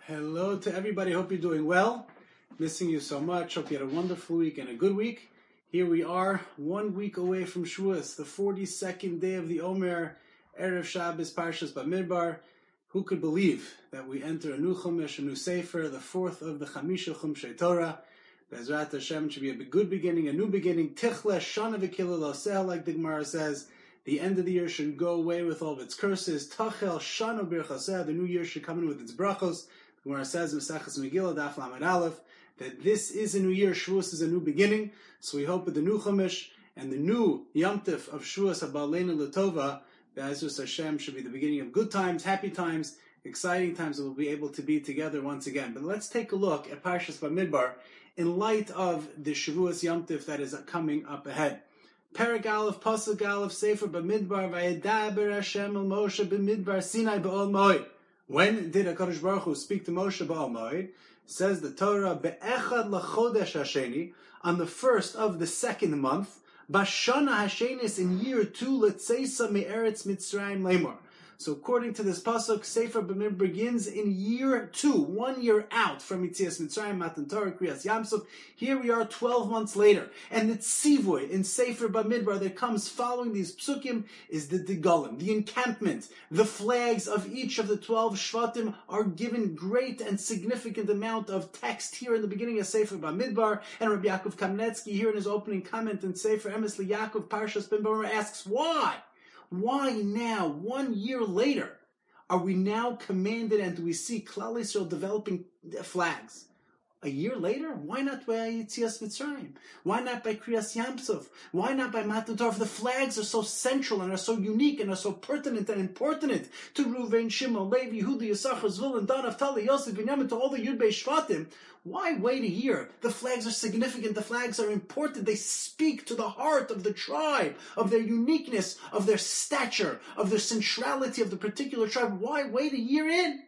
Hello to everybody. Hope you're doing well. Missing you so much. Hope you had a wonderful week and a good week. Here we are, 1 week away from Shavuos, the 42nd day of the Omer, Erev Shabbos, Parshas Bamidbar. Who could believe that we enter a new Chumash, a new Sefer, the fourth of the Chamisha Chumshei Torah. Bezrat Hashem should be a good beginning, a new beginning. Tichle Shana V'Kilul Oseh, like the Gemara says. The end of the year should go away with all of its curses. Tachel Shana B'Rchaseh, the new year should come in with its brachos. The Gemara says in Maseches Megillah, Daf Lamed Aleph, that this is a new year. Shavuos is a new beginning. So we hope with the new Chumash and the new Yom Tif of Shavuos Habaleinu L'Tova, Be'ezus Hashem should be the beginning of good times, happy times, exciting times that we'll be able to be together once again. But let's take a look at Parshas Bamidbar in light of the Shavuos Yom Tif that is coming up ahead. Perek Aleph, Pasuk Aleph, Sefer Bamidbar, Vayedaber Hashem el Moshe Bamidbar Sinai Ba'ol Moed. When did HaKadosh Baruch Hu speak to Moshe Ba'ol Moed? Says the Torah, Be'echad L'chodesh Hasheni, on the first of the second month, Bashana Hashenis, in year 2, L'tzeisa Me'eretz Mitzrayim Lemor. So according to this pasuk, Sefer Bamidbar begins in year 2, 1 year out from Yetzias Mitzrayim, Matan Torah, Kriyas Yamsuf. Here we are 12 months later. And the tzivui in Sefer Bamidbar that comes following these psukim is the Digalim, the encampment. The flags of each of the 12 Shvatim are given great and significant amount of text here in the beginning of Sefer Bamidbar. And Rabbi Yaakov Kamnetsky here in his opening comment in Sefer Emes L'Yaakov Parshas Bamidbar asks, why? Why now, 1 year later, are we now commanded and do we see Klal Yisrael developing flags? A year later? Why not by Yetzias Mitzrayim? Why not by Kriyas Yamsuf? Why not by Matan Torah? The flags are so central and are so unique and are so pertinent and important to Reuven, Shimon, Levi, Yehuda, Yisachar, Zvulun, Dan, Naphtali, Yosef, Binyamin, to all the Yud Beit Shvatim. Why wait a year? The flags are significant. The flags are important. They speak to the heart of the tribe, of their uniqueness, of their stature, of their centrality of the particular tribe. Why wait a year in?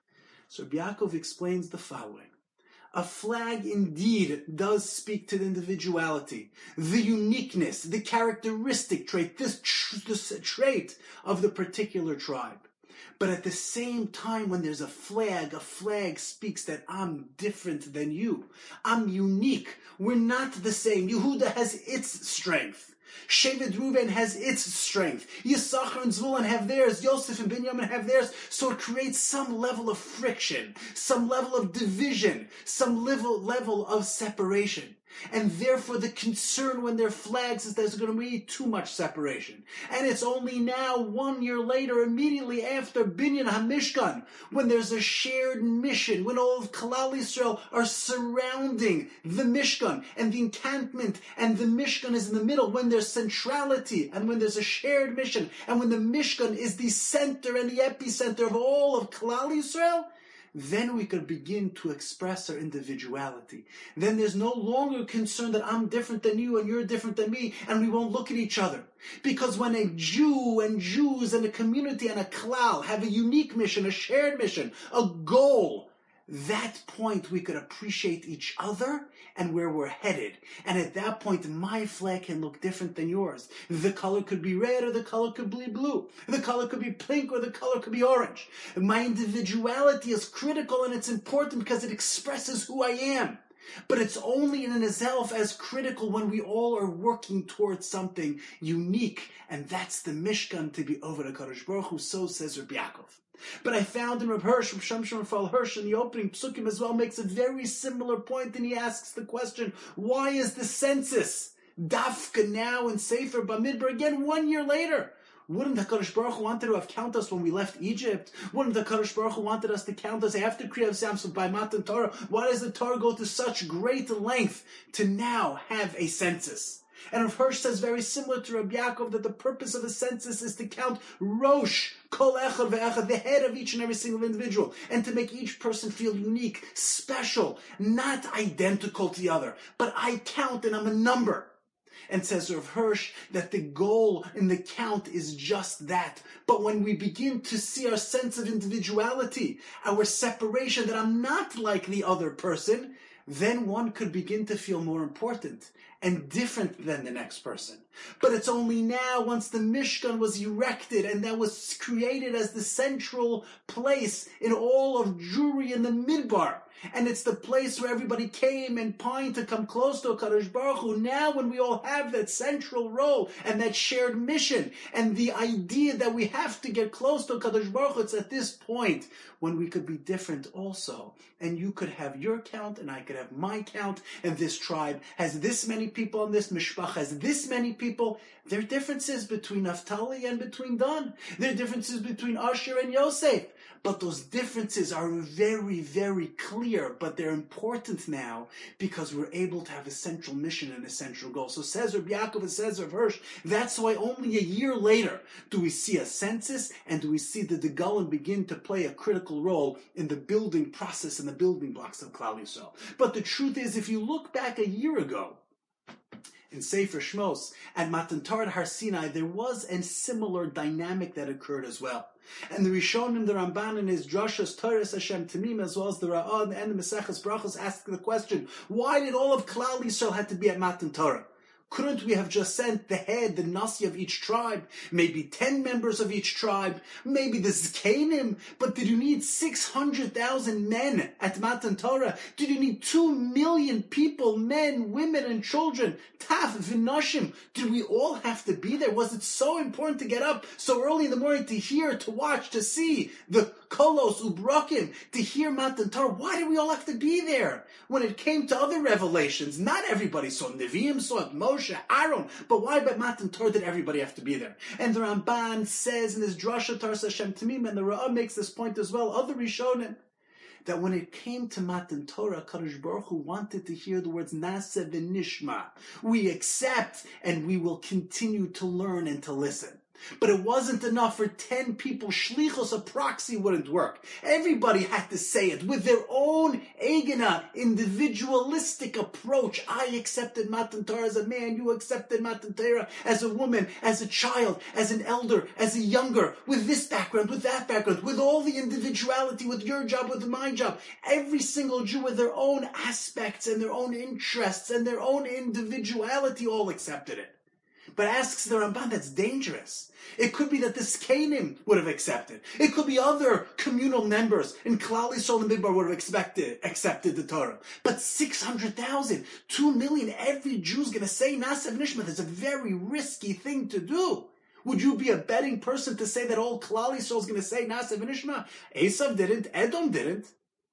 So Rabbi Yaakov explains the following. A flag indeed does speak to the individuality, the uniqueness, the characteristic trait, this trait of the particular tribe. But at the same time, when there's a flag speaks that I'm different than you. I'm unique. We're not the same. Yehuda has its strength. Shevet Reuven has its strength. Yisachar and Zvulun have theirs. Yosef and Binyamin have theirs. So it creates some level of friction, some level of division, some level of separation. And therefore the concern when there are flags is there's going to be too much separation. And it's only now, 1 year later, immediately after Binyan HaMishkan, when there's a shared mission, when all of Klal Yisrael are surrounding the Mishkan, and the encampment, and the Mishkan is in the middle, when there's centrality, and when there's a shared mission, and when the Mishkan is the center and the epicenter of all of Klal Yisrael, then we could begin to express our individuality. Then there's no longer concern that I'm different than you and you're different than me, and we won't look at each other. Because when a Jew and Jews and a community and a klal have a unique mission, a shared mission, a goal, that point we could appreciate each other and where we're headed. And at that point, my flag can look different than yours. The color could be red or the color could be blue. The color could be pink or the color could be orange. My individuality is critical and it's important because it expresses who I am. But it's only in itself as critical when we all are working towards something unique. And that's the Mishkan to be over the HaKadosh Baruch Hu, so says Rabbi Yaakov. But I found in Rav Hirsch, Rav Shamshon Raphael Hirsch, in the opening psukim as well, makes a very similar point, and he asks the question, why is the census dafka now in Sefer Bamidbar again 1 year later? Wouldn't HaKadosh Baruch Hu wanted to have counted us when we left Egypt? Wouldn't HaKadosh Baruch Hu wanted us to count us after Kriyas Yamsuf by Matan Torah? Why does the Torah go to such great length to now have a census? And Rav Hirsch says very similar to Rabbi Yaakov that the purpose of a census is to count Rosh, Kol Echad Ve'echad, the head of each and every single individual, and to make each person feel unique, special, not identical to the other, but I count and I'm a number. And says Rav Hirsch that the goal in the count is just that. But when we begin to see our sense of individuality, our separation, that I'm not like the other person, then one could begin to feel more important and different than the next person. But it's only now, once the Mishkan was erected and that was created as the central place in all of Jewry in the Midbar, and it's the place where everybody came and pined to come close to HaKadosh Baruch Hu. Now when we all have that central role and that shared mission and the idea that we have to get close to HaKadosh Baruch Hu, it's at this point when we could be different also. And you could have your count and I could have my count, and this tribe has this many people and this mishpach has this many people. There are differences between Naphtali and between Dan. There are differences between Asher and Yosef. But those differences are very, very clear, but they're important now because we're able to have a central mission and a central goal. So says Rabbi Yaakov and says Rav Hirsch, that's why only a year later do we see a census and do we see the Degalim begin to play a critical role in the building process and the building blocks of Klal Yisrael. But the truth is, if you look back a year ago, in Sefer Shmos, at Matan Torah Har Sinai, there was a similar dynamic that occurred as well. And the Rishonim, the Ramban in his Drashas Torahs Hashem Tamim, as well as the Ra'ah and the Maseches Brachos, ask the question, why did all of Klal Yisrael have to be at Matan Torah? Couldn't we have just sent the head, the Nasi of each tribe, maybe 10 members of each tribe, maybe the Zkanim, but did you need 600,000 men at Matan Torah? Did you need 2 million people, men, women, and children, Taf, V'nashim? Did we all have to be there? Was it so important to get up so early in the morning to hear, to watch, to see the Kolos, Ubrakim, to hear Matan Torah? Why did we all have to be there? When it came to other revelations, not everybody saw Nevi'im, saw it, Moshe, Aaron, but why by Matan Torah did everybody have to be there? And the Ramban says in his Drasha Tars Hashem Tamim, and the Ra'ah makes this point as well, other Rishonim, that when it came to Matan Torah, Kadosh Baruch Hu wanted to hear the words Naseh v'nishma. We accept and we will continue to learn and to listen. But it wasn't enough for 10 people. Shlichus, a proxy, wouldn't work. Everybody had to say it with their own egena, individualistic approach. I accepted Matan Torah as a man. You accepted Matan Torah as a woman, as a child, as an elder, as a younger, with this background, with that background, with all the individuality, with your job, with my job. Every single Jew with their own aspects and their own interests and their own individuality all accepted it. But asks the Ramban, that's dangerous. It could be that the Zkanim would have accepted. It could be other communal members in Klal Yisrael and Midbar would have accepted the Torah. But 600,000, 2 million, every Jew's going to say Naseh v'nishma. That's a very risky thing to do. Would you be a betting person to say that all Klal Yisrael is going to say Naseh v'nishma? Esav didn't, Edom didn't.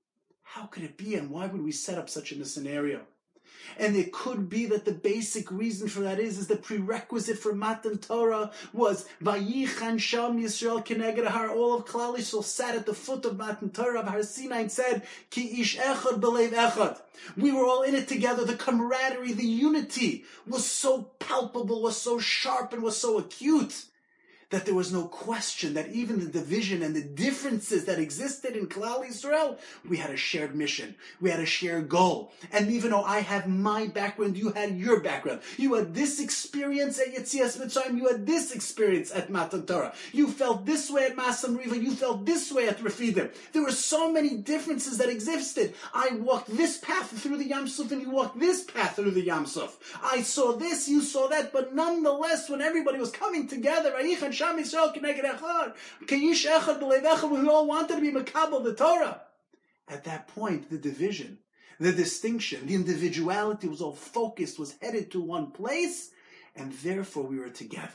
How could it be, and why would we set up such a scenario? And it could be that the basic reason for that is the prerequisite for Matan Torah was Vayichan Sham Yisrael Keneged Har. All of Klal Yisrael sat at the foot of Matan Torah of Har Sinai and said, Ki ish echad b'leiv echad. We were all in it together. The camaraderie, the unity was so palpable, was so sharp, and was so acute that there was no question that even the division and the differences that existed in Klal Yisrael, we had a shared mission. We had a shared goal. And even though I have my background, you had your background. You had this experience at Yetzias Mitzrayim. You had this experience at Matan Torah. You felt this way at Masam Riva. You felt this way at Refidim. There were so many differences that existed. I walked this path through the Yam Suf and you walked this path through the Yam Suf. I saw this, you saw that, but nonetheless, when everybody was coming together, Sham Yisrael Keneged Echad, Kayish Echad B'leiv Echad, we all wanted to be Makabel the Torah. At that point, the division, the distinction, the individuality was all focused, was headed to one place, and therefore we were together.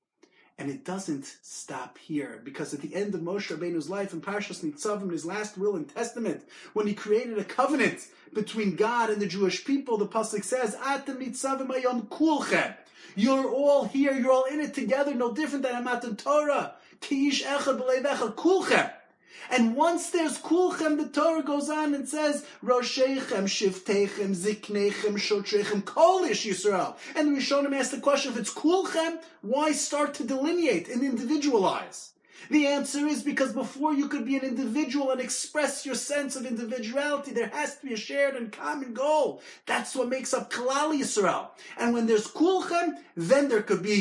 And it doesn't stop here, because at the end of Moshe Rabbeinu's life in Parshas Nitzavim, his last will and testament, when he created a covenant between God and the Jewish people, the pasuk says, Atem Nitzavim Hayom Kulchem. You're all here, you're all in it together, no different than a Matan Torah. Ki'ish echad b'leiv echad, kulchem. And once there's kulchem, the Torah goes on and says, Rosheichem, Shiftechem, Ziknechem, Shotrechem, Kol Ish Yisrael. And the Rishonim ask the question, if it's kulchem, why start to delineate and individualize? The answer is because before you could be an individual and express your sense of individuality, there has to be a shared and common goal. That's what makes up Klal Yisrael. And when there's kulchem, then there could be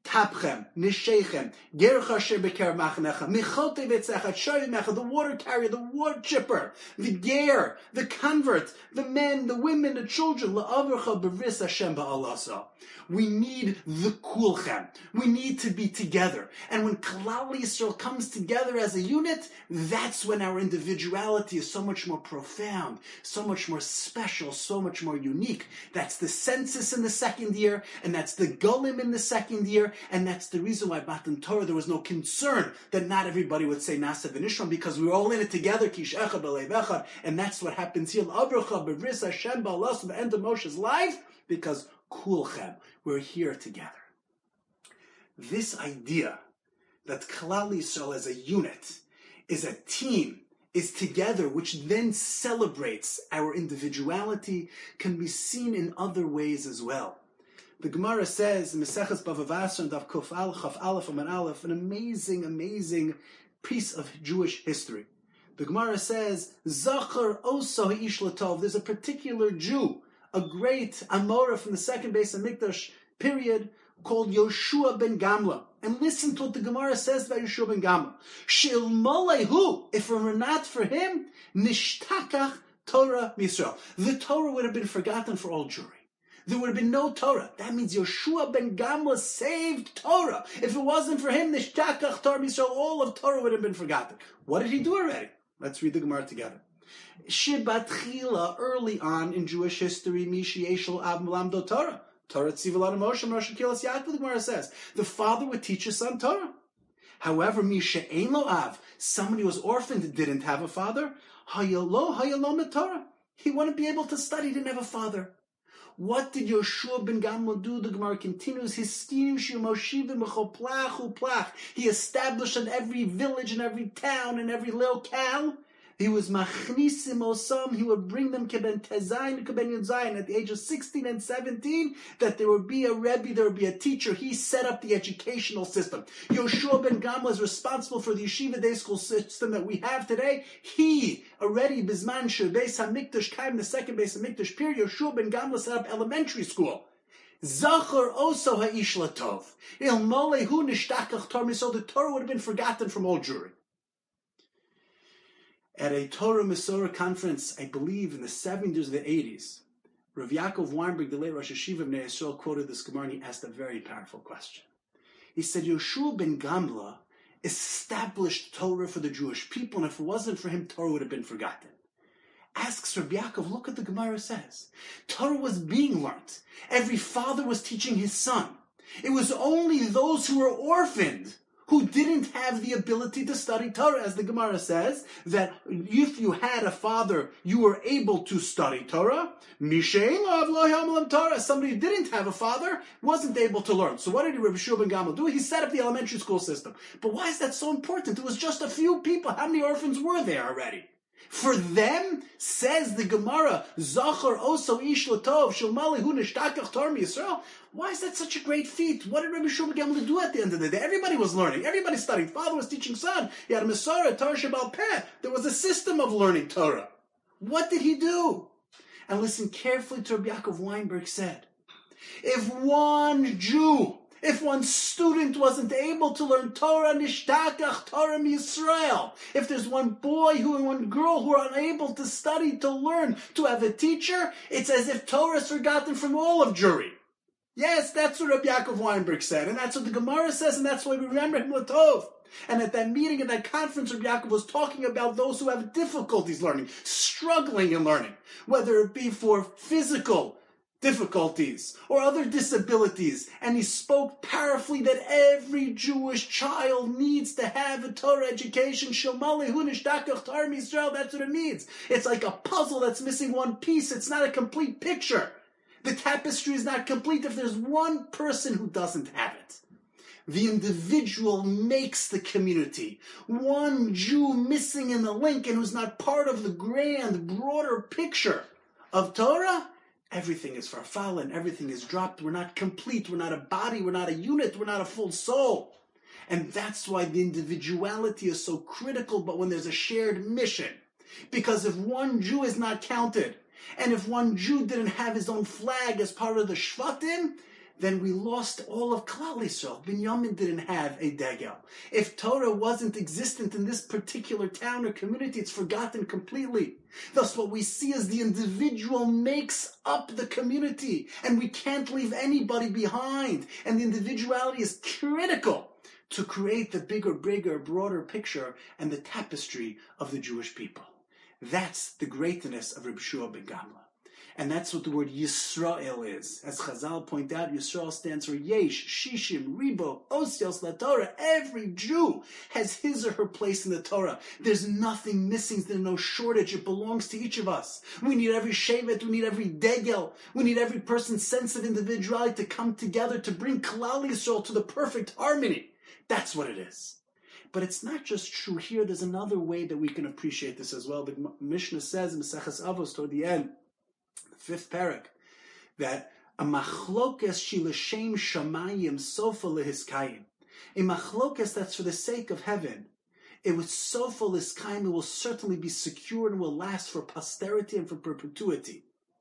Tapchem, Nishechem, Gercha Asher Beker Machanecha, Michote Vetzecha, Shoy Mecha, the water carrier, the water chipper, the ger, the convert, the men, the women, the children, La'avrcha B'ris Hashem Ba'alasa. We need the kulchem. We need to be together. And when Klal Yisrael comes together as a unit, that's when our individuality is so much more profound, so much more special, so much more unique. That's the census in the second year, and that's the golim in the second year, and that's the reason why Matan Torah, there was no concern that not everybody would say Nasa v'Nishram, because we were all in it together, Kish Echad B'Leiv Echad, and that's what happens here. Avrocha B'Ris Hashem Ba'alas, the end of Moshe's life, because kulchem, we're here together. This idea that Klal Yisrael as a unit, is a team, is together, which then celebrates our individuality, can be seen in other ways as well. The Gemara says in Maseches Bava Basra and Daf Kuf Al Chaf Aleph Amud Aleph, an amazing piece of Jewish history. The Gemara says, Zachar Oso Ha'ish Latov. There's a particular Jew, a great Amora from the second base of Mikdash period, called Yoshua ben Gamla. And listen to what the Gemara says about Yoshua ben Gamla. Shilmalehu, if it were not for him, Nishtakach Torah Yisrael. The Torah would have been forgotten for all Jewry. There would have been no Torah. That means Yoshua ben Gamla saved Torah. If it wasn't for him, Nishtakach Torah Yisrael, all of Torah would have been forgotten. What did he do already? Let's read the Gemara together. Shibatchila, early on in Jewish history, Mishi Eshel Av Melamdo Torah. Torah Tzivilad Moshe, Moshe Kilas Yaakov, the Gemara says. The father would teach his son Torah. However, Misha Ein Lo Av, somebody who was orphaned, didn't have a father. Hayalo Torah. He wouldn't be able to study, didn't have a father. What did Yoshua ben Gamla do? The Gemara continues. He established in every village, in every town, in every locale. He was machnisim osam. He would bring them keben tezayin, keben yudzayin at the age of 16 and 17. That there would be a rebbe, there would be a teacher. He set up the educational system. Yoshua ben Gamla is responsible for the yeshiva day school system that we have today. He already bizman shebeis hamikdash kaim, the second base hamikdash period. Yoshua ben Gamla set up elementary school. Zachar oso ha'ish latov. Ilmole hu nishtakach Torah. So the Torah would have been forgotten from all Jewry. At a Torah Masorah conference, I believe in the 70s or the 80s, Rav Yaakov Weinberg, the late Rosh Hashiva of Bnei Yisrael, quoted this Gemara and he asked a very powerful question. He said, Yoshua ben Gamla established Torah for the Jewish people, and if it wasn't for him, Torah would have been forgotten. Asks Rav Yaakov, look what the Gemara says. Torah was being learned. Every father was teaching his son. It was only those who were orphaned who didn't have the ability to study Torah. As the Gemara says, that if you had a father, you were able to study Torah. Somebody who didn't have a father wasn't able to learn. So what did Rabbi Yoshua ben Gamla do? He set up the elementary school system. But why is that so important? It was just a few people. How many orphans were there already? For them, says the Gemara, Zachar oso ish latov shilmali hu nishtakach Torah Yisrael. Why is that such a great feat? What did Rabbi Yoshua ben Gamla do at the end of the day? Everybody was learning. Everybody studied. Father was teaching son. He had a Masorah, Torah Shebal Peh. There was a system of learning Torah. What did he do? And listen carefully to Rabbi Yaakov Weinberg said. If one Jew, if one student wasn't able to learn Torah, Nishtakach Torah Yisrael. If there's one boy and one girl who are unable to study, to learn, to have a teacher, it's as if Torah is forgotten from all of Jewry. Yes, that's what Rabbi Yaakov Weinberg said, and that's what the Gemara says, and that's why we remember him Latov. And at that meeting, at that conference, Rabbi Yaakov was talking about those who have difficulties learning, struggling in learning, whether it be for physical difficulties or other disabilities. And he spoke powerfully that every Jewish child needs to have a Torah education. Shomali hu nishtakach Torah Yisrael, that's what it needs. It's like a puzzle that's missing one piece. It's not a complete picture. The tapestry is not complete if there's one person who doesn't have it. The individual makes the community. One Jew missing in the link and who's not part of the grand, broader picture of Torah, everything is farfal and everything is dropped. We're not complete. We're not a body. We're not a unit. We're not a full soul. And that's why the individuality is so critical, but when there's a shared mission. Because if one Jew is not counted, and if one Jew didn't have his own flag as part of the Shvatim, then we lost all of Klal Yisrael. Binyamin didn't have a degel. If Torah wasn't existent in this particular town or community, it's forgotten completely. Thus, what we see is the individual makes up the community, and we can't leave anybody behind. And the individuality is critical to create the bigger, broader picture and the tapestry of the Jewish people. That's the greatness of Reb Shua ben Gamla. And that's what the word Yisrael is. As Chazal point out, Yisrael stands for Yesh, Shishim, Ribo, Osios, La Torah. Every Jew has his or her place in the Torah. There's nothing missing. There's no shortage. It belongs to each of us. We need every Shevet. We need every Degel. We need every person's sense of individuality to come together to bring Klal Yisrael to the perfect harmony. That's what it is. But it's not just true here. There's another way that we can appreciate this as well. The Mishnah says in Maseches Avos toward the end, the 5th parak, that a machlokes shi l'shem shamayim sofa lehiskayim. A machlokes that's for the sake of heaven. It was sofa lehiskayim. It will certainly be secured and will last for posterity and for perpetuity.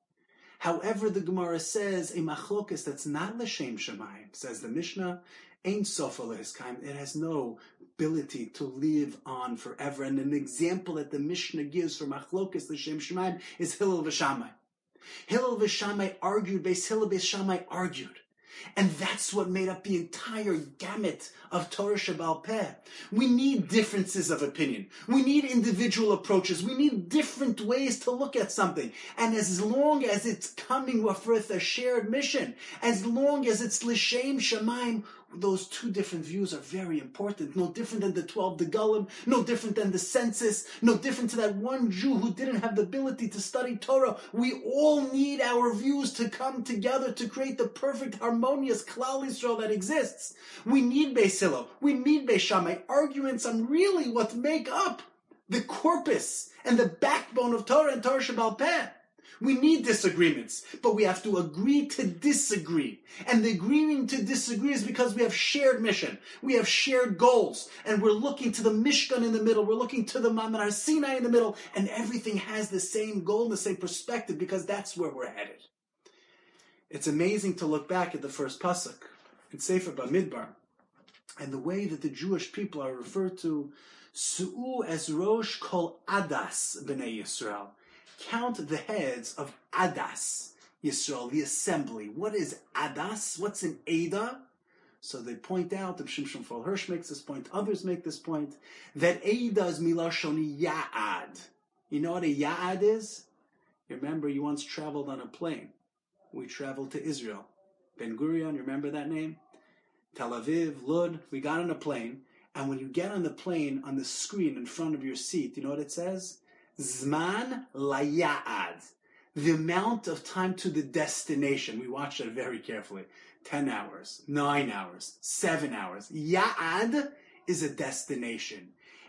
However, the Gemara says a machlokes that's not l'shem shamayim, says the Mishnah, ain't sofa lehiskayim. It has no ability to live on forever. And an example that the Mishnah gives for machlokes l'shem shamayim is Hillel v'Shammai. Hillel v'Shammai argued, Beis Hillel Beis Shammai argued. And that's what made up the entire gamut of Torah Shebaal Peh. We need differences of opinion. We need individual approaches. We need different ways to look at something. And as long as it's coming with a shared mission, as long as it's L'Shem Shamayim, those two different views are very important. No different than the 12 Degalim, no different than the census, no different to that one Jew who didn't have the ability to study Torah. We all need our views to come together to create the perfect, harmonious Klal Yisrael that exists. We need Beis Hillel, we need Beis Shammai. Arguments on really what make up the corpus and the backbone of Torah and Torah Shebaal Peh. We need disagreements, but we have to agree to disagree. And the agreeing to disagree is because we have shared mission. We have shared goals. And we're looking to the Mishkan in the middle. We're looking to the Ma'amad Har Sinai in the middle. And everything has the same goal and the same perspective because that's where we're headed. It's amazing to look back at the first pasuk in Sefer Bamidbar and the way that the Jewish people are referred to, Su'u as Rosh Kol Adas B'nai Yisrael. Count the heads of Adas Yisrael, the assembly. What is Adas? What's an Ada? So they point out, the Shimshon Fol Hirsch makes this point, others make this point, that Ada is Milashon Ya'ad. You know what a Ya'ad is? You remember you once traveled on a plane. We traveled to Israel. Ben Gurion, you remember that name? Tel Aviv, Lud, we got on a plane, and when you get on the plane, on the screen in front of your seat, you know what it says? Zman laya'ad, the amount of time to the destination. We watched it very carefully. 10 hours, 9 hours, 7 hours. Ya'ad is a destination.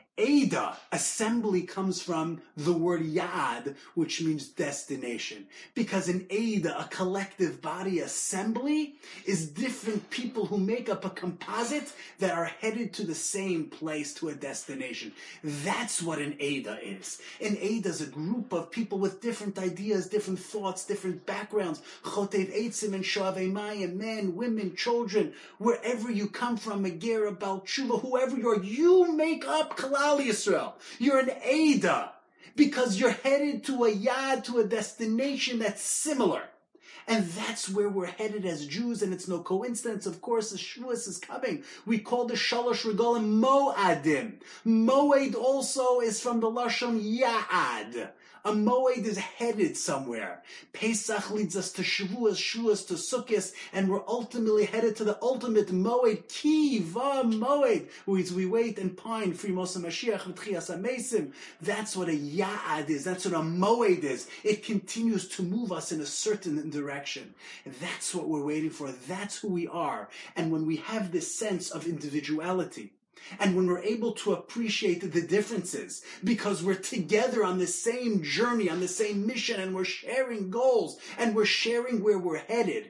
Ada, assembly, comes from the word Ya'ad, which means destination. Because an Ada, a collective body assembly, is different people who make up a composite that are headed to the same place, to a destination. That's what an Ada is. An Ada is a group of people with different ideas, different thoughts, different backgrounds. Chotev Eitzim and Shoavei Mayim, men, women, children, wherever you come from, Megera, Baal Tshuva, whoever you are, you make up Klal Yisrael. You're an Ada because you're headed to a yad, to a destination that's similar. And that's where we're headed as Jews, and it's no coincidence, of course, the Shavuos is coming. We call the Shalosh Regalim Moadim. Moed also is from the Lashon Ya'ad. A moed is headed somewhere. Pesach leads us to Shavuos, Shavuos to Sukkot, and we're ultimately headed to the ultimate moed, Kiva moed, which we wait and pine for Moshe Mashiach v'tchias hamesim. That's what a ya'ad is. That's what a moed is. It continues to move us in a certain direction. That's what we're waiting for. That's who we are. And when we have this sense of individuality, and when we're able to appreciate the differences, because we're together on the same journey, on the same mission, and we're sharing goals, and we're sharing where we're headed,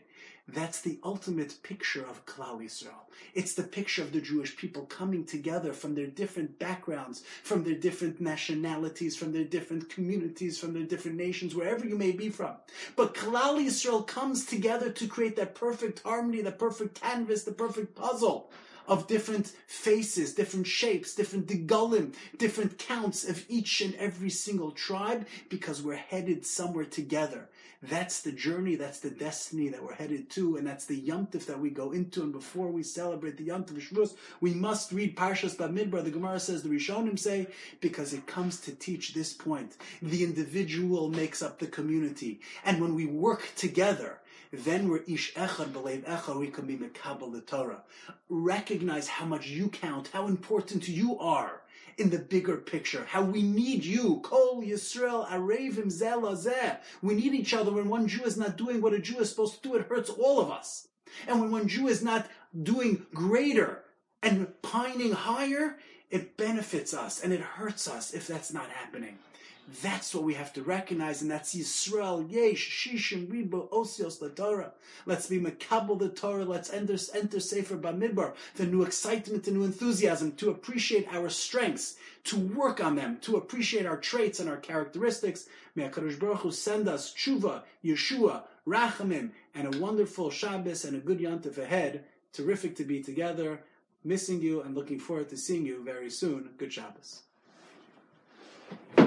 That's the ultimate picture of Klal Yisrael. It's the picture of the Jewish people coming together from their different backgrounds, from their different nationalities, from their different communities, from their different nations, wherever you may be from. But Klal Yisrael comes together to create that perfect harmony, the perfect canvas, the perfect puzzle of different faces, different shapes, different degulim, different counts of each and every single tribe, because we're headed somewhere together. That's the journey, that's the destiny that we're headed to, and that's the Yom Tov that we go into. And before we celebrate the Yom Tov Shavuos, we must read Parshas Bamidbar. The Gemara says, the Rishonim say, because it comes to teach this point. The individual makes up the community. And when we work together, then we're ish echad b'leiv echad, we can be mekabel the Torah. Recognize how much you count, how important you are in the bigger picture, how we need you. Kol Yisrael arevim zeh lazeh. We need each other. When one Jew is not doing what a Jew is supposed to do, it hurts all of us. And when one Jew is not doing greater and pining higher, it benefits us and it hurts us if that's not happening. That's what we have to recognize, and that's Yisrael, Yesh, Shishim, Ribo, Osios, the Torah. Let's be Mekabel the Torah, let's enter Sefer Bamidbar, the new excitement, the new enthusiasm, to appreciate our strengths, to work on them, to appreciate our traits and our characteristics. May HaKadosh Baruch Hu send us Tshuva, Yeshua, Rachamim, and a wonderful Shabbos and a good Yom Tov ahead. Terrific to be together. Missing you and looking forward to seeing you very soon. Good Shabbos.